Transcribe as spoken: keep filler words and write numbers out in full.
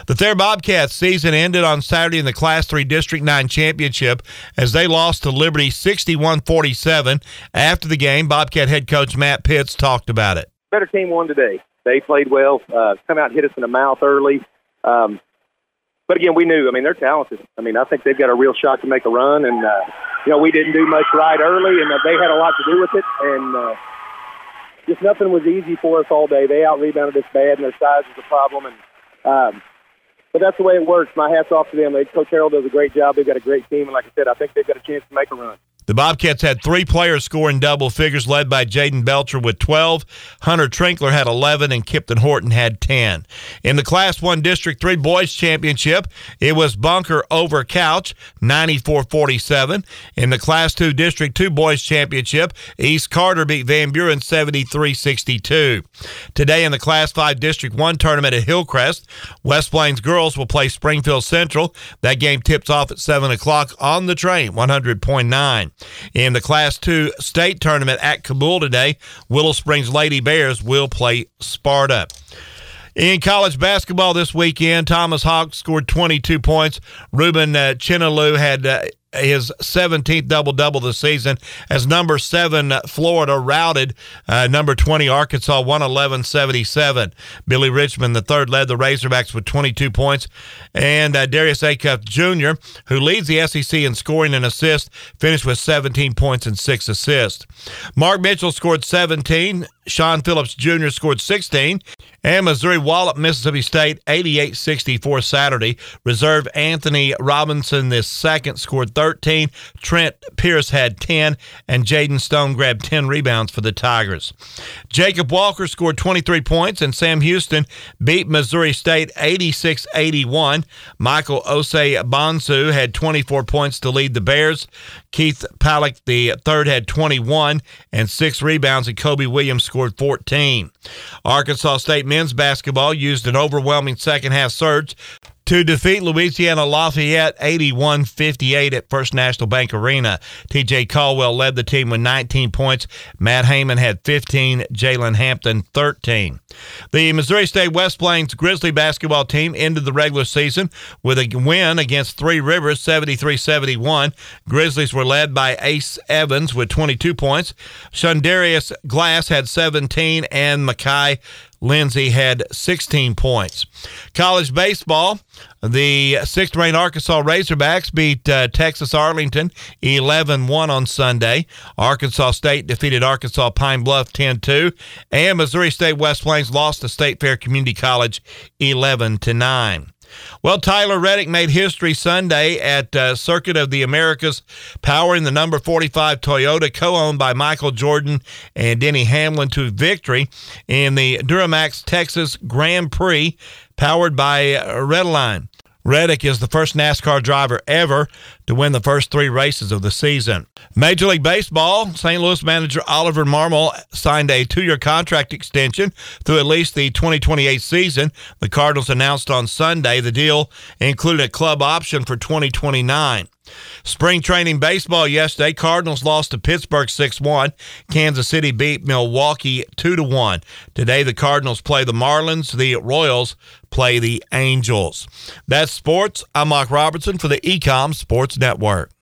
The Thayer Bobcats season ended on Saturday in the Class three District nine Championship as they lost to Liberty sixty-one forty-seven. After the game, Bobcat head coach Matt Pitts talked about it. Better team won today. They played well, uh, come out and hit us in the mouth early. Um, but, again, we knew, I mean, they're talented. I mean, I think they've got a real shot to make a run. And, uh, you know, we didn't do much right early, and uh, they had a lot to do with it. And uh, just nothing was easy for us all day. They out-rebounded us bad, and their size was a problem. And um, But that's the way it works. My hat's off to them. Coach Harold does a great job. They've got a great team. And, like I said, I think they've got a chance to make a run. The Bobcats had three players scoring double figures, led by Jaden Belcher with twelve. Hunter Trinkler had eleven, and Kipton Horton had ten. In the Class one District three Boys Championship, it was Bunker over Couch, ninety-four forty-seven. In the Class two District two Boys Championship, East Carter beat Van Buren seventy-three sixty-two. Today in the Class five District one tournament at Hillcrest, West Plains girls will play Springfield Central. That game tips off at seven o'clock on the train, one hundred point nine. In the Class two state tournament at Kabul today, Willow Springs Lady Bears will play Sparta. In college basketball this weekend, Thomas Hawk scored twenty-two points. Ruben uh, Chinaloo had uh, his seventeenth double-double this season as number seven Florida routed uh, number twenty Arkansas one eleven seventy-seven. Billy Richmond the third led the Razorbacks with twenty-two points, and uh, Darius Acuff Junior, who leads the S E C in scoring and assists, finished with seventeen points and six assists. Mark Mitchell scored seventeen. Sean Phillips Junior scored sixteen. And Missouri walloped Mississippi State eighty-eight sixty-four Saturday. Reserve Anthony Robinson the second scored thirteen. Trent Pierce had ten, and Jaden Stone grabbed ten rebounds for the Tigers. Jacob Walker scored twenty-three points, and Sam Houston beat Missouri State eighty-six eighty-one. Michael Osei Bonsu had twenty-four points to lead the Bears. Keith Pallick the third had twenty-one and six rebounds, and Kobe Williams scored fourteen. Arkansas State men's basketball used an overwhelming second-half surge to defeat Louisiana Lafayette eighty-one fifty-eight at First National Bank Arena. T J Caldwell led the team with nineteen points. Matt Heyman had fifteen. Jalen Hampton, thirteen. The Missouri State West Plains Grizzly basketball team ended the regular season with a win against Three Rivers, seventy-three seventy-one. Grizzlies were led by Ace Evans with twenty-two points. Shundarius Glass had seventeen, and Makai Lindsay had sixteen points. College baseball, the sixth-ranked Arkansas Razorbacks beat uh, Texas Arlington eleven one on Sunday. Arkansas State defeated Arkansas Pine Bluff ten two, and Missouri State West Plains lost to State Fair Community College eleven to nine. Well, Tyler Reddick made history Sunday at uh, Circuit of the Americas, powering the number forty-five Toyota, co-owned by Michael Jordan and Denny Hamlin, to victory in the Duramax Texas Grand Prix, powered by uh, Redline. Reddick is the first NASCAR driver ever to win the first three races of the season. Major League Baseball, Saint Louis manager Oliver Marmol signed a two-year contract extension through at least the twenty twenty-eight season. The Cardinals announced on Sunday the deal included a club option for twenty twenty-nine. Spring training baseball yesterday, Cardinals lost to Pittsburgh six one. Kansas City beat Milwaukee two to one. Today, the Cardinals play the Marlins. The Royals play the Angels. That's sports. I'm Mike Robertson for the E Com Sports Network.